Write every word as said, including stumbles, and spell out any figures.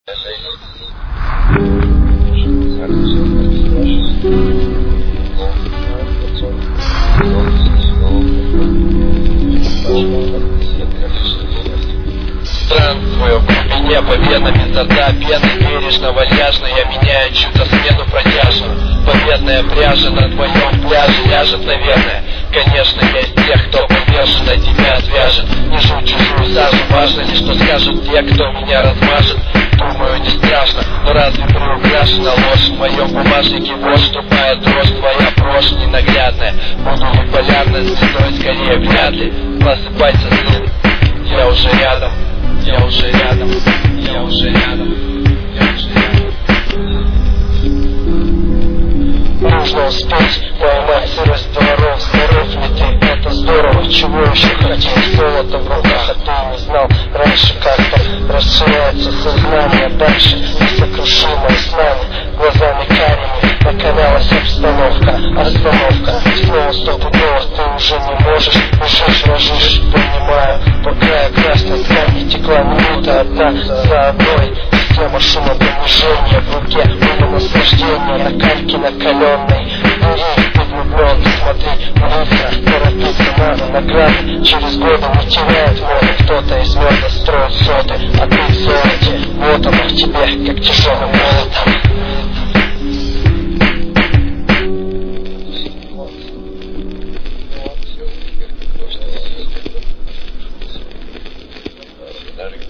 Странствую в глубине победа, высота пены, бережно, вальяжно я меняю чью-то смену протяжную. Победная пряжа на твоем пляже ляжет, наверное. Конечно, есть тех, кто поверженно тебя отвяжет. Не жил чужую сажу, важно ли, что скажут те, кто меня размажет. Думаю, не страшно, но разве приукрашена ложь? В моем бумажнике вот ступая дрожь, твоя брошь ненаглядная. Буду ли полярной звездой, скорее вряд ли. Просыпайся, сын, я уже рядом. Я уже рядом, я уже рядом, я уже рядом. Нужно успеть поймать сырость дворов. Здоров ли ты? Это здорово. Чего еще хотеть? Золото в руках, а ты не знал раньше как-то. Расширяется сознание дальше, несокрушимое знание. Глазами карими накалялась обстановка. Остановка, снова сто пудов. Ты уже не можешь, бежишь, рожишь. Понимаю, по краю красной ткани текла минута одна за одной. Система шумопонижения в руке, было наслаждение на кальке накаленной. Бери, ты влюблен, смотри, быстро, торопиться надо. Награды через годы не теряют моды. Кто-то из меда строит соты, а ты в золоте. Вот оно в тебе, как тяжелым молотом. Даже